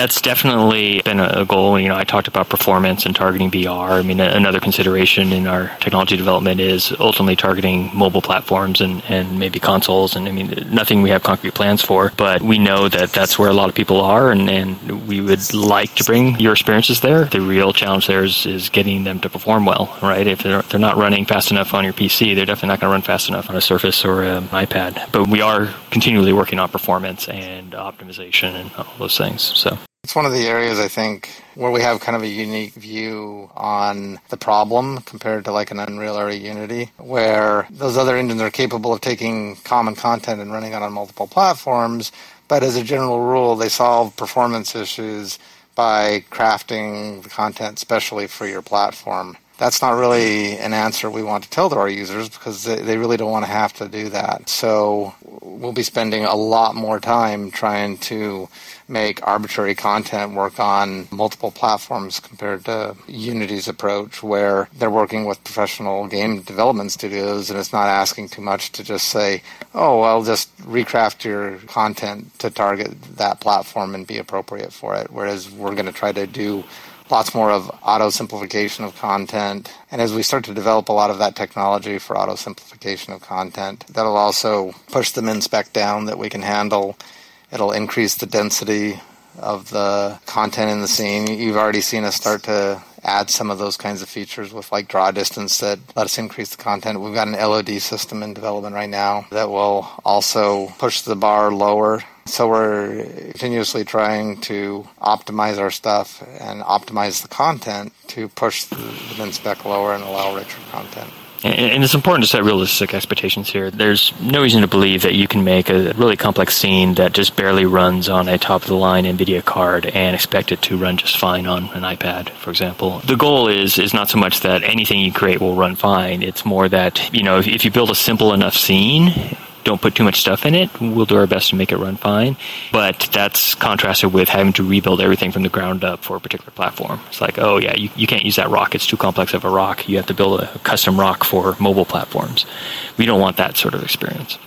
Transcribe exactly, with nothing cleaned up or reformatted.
that's definitely been a goal. You know, I talked about performance and targeting V R. I mean, another consideration in our technology development is ultimately targeting mobile platforms and, and maybe consoles. And I mean, nothing we have concrete plans for, but we know that that's where a lot of people are, and, and we would like to bring your experiences there. The real challenge there is, is getting them to perform well, right? If they're, they're not running fast enough on your P C, they're definitely not going to run fast enough on a Surface or an iPad. But we are continually working on performance and optimization and all those things. So it's one of the areas, I think, where we have kind of a unique view on the problem compared to like an Unreal or a Unity, where those other engines are capable of taking common content and running it on multiple platforms, but as a general rule, they solve performance issues by crafting the content specially for your platform. That's not really an answer we want to tell to our users because they, they really don't want to have to do that. So we'll be spending a lot more time trying to make arbitrary content work on multiple platforms compared to Unity's approach, where they're working with professional game development studios and it's not asking too much to just say, oh, well, just recraft your content to target that platform and be appropriate for it. Whereas we're going to try to do lots more of auto-simplification of content. And as we start to develop a lot of that technology for auto-simplification of content, that'll also push the min spec down that we can handle. It'll increase the density of the content in the scene. You've already seen us start to add some of those kinds of features with like draw distance that let us increase the content. We've got an L O D system in development right now that will also push the bar lower. So we're continuously trying to optimize our stuff and optimize the content to push the, the min spec lower and allow richer content. And it's important to set realistic expectations here. There's no reason to believe that you can make a really complex scene that just barely runs on a top-of-the-line NVIDIA card and expect it to run just fine on an iPad, for example. The goal is is not so much that anything you create will run fine. It's more that, you know, if, if you build a simple enough scene, don't put too much stuff in it, we'll do our best to make it run fine. But that's contrasted with having to rebuild everything from the ground up for a particular platform. It's like, oh yeah, you, you can't use that rock. It's too complex of a rock. You have to build a custom rock for mobile platforms. We don't want that sort of experience.